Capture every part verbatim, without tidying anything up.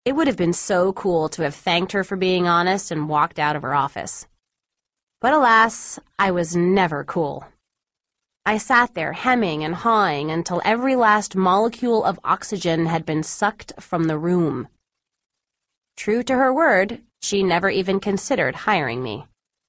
It would have been so cool to have thanked her for being honest and walked out of her office. But alas, I was never cool. I sat there hemming and hawing until every last molecule of oxygen had been sucked from the room. True to her word, she never even considered hiring me.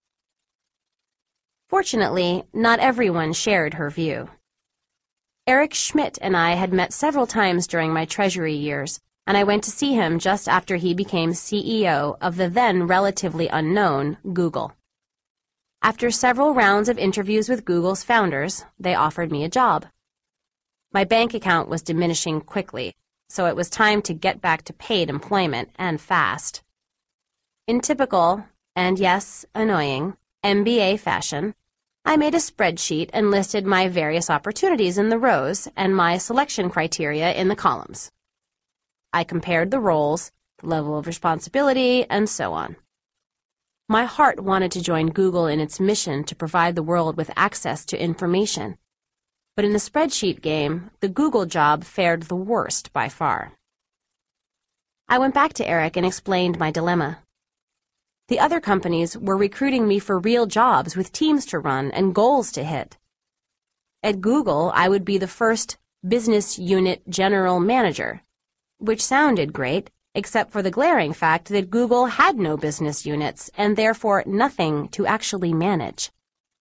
Fortunately, not everyone shared her view. Eric Schmidt and I had met several times during my Treasury years, and I went to see him just after he became C E O of the then relatively unknown Google. After several rounds of interviews with Google's founders, they offered me a job. My bank account was diminishing quickly, so it was time to get back to paid employment, and fast. In typical, and yes, annoying, M B A fashion, I made a spreadsheet and listed my various opportunities in the rows and my selection criteria in the columns. I compared the roles, the level of responsibility, and so on. My heart wanted to join Google in its mission to provide the world with access to information. But in the spreadsheet game, the Google job fared the worst by far. I went back to Eric and explained my dilemma. The other companies were recruiting me for real jobs with teams to run and goals to hit. At Google, I would be the first business unit general manager, which sounded great, except for the glaring fact that Google had no business units and therefore nothing to actually manage.